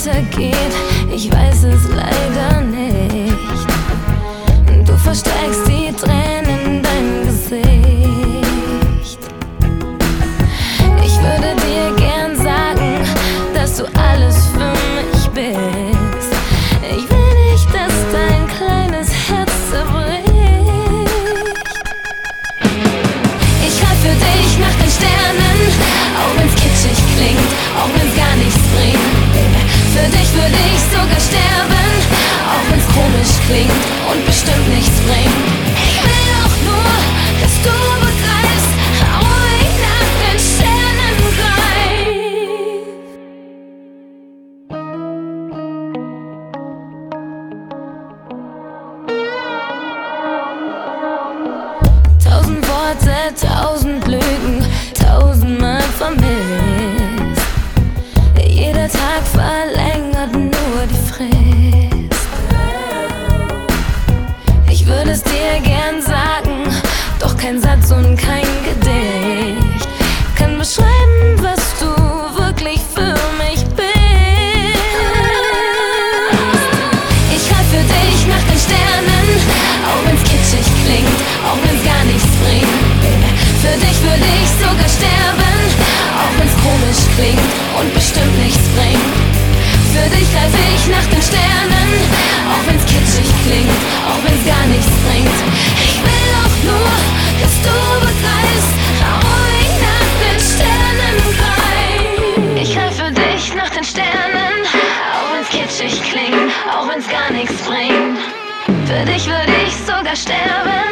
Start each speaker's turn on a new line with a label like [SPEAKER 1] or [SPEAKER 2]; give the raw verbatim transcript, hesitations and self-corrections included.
[SPEAKER 1] weitergeht, ich weiß es leider nicht. Du versteckst die Tränen in deinem Gesicht. Ich würde dir gern sagen, dass du alles für mich bist. Ich will nicht, dass dein kleines Herz zerbricht. Ich greif für dich nach den Sternen, auch wenn's kitschig klingt, auch wenn's gar nichts bringt. Für dich würde ich sogar sterben, auch wenn's komisch klingt und bestimmt nichts bringt. Ich will auch nur, dass du begreifst, warum ich nach den Sternen greif. Tausend Worte, tausend Lügen, tausendmal vermisst. Jeder Tag verlängert nur die Frist. Ich würde es dir gern sagen, doch kein Satz und kein Gedicht kann beschreiben, was du wirklich für mich bist. Ich greif für dich nach den Sternen, auch wenn's kitschig klingt, auch wenn's gar nichts bringt. Für dich würde ich sogar sterben, auch wenn's komisch klingt und bestimmt nichts bringt. Für dich greif ich nach den Sternen, auch wenn's kitschig klingt, auch wenn's gar nichts bringt. Ich will auch nur, dass du begreifst, warum ich nach den Sternen greif. Ich greif für dich nach den Sternen, auch wenn's kitschig klingt, auch wenn's gar nichts bringt. Für dich würde ich sogar sterben.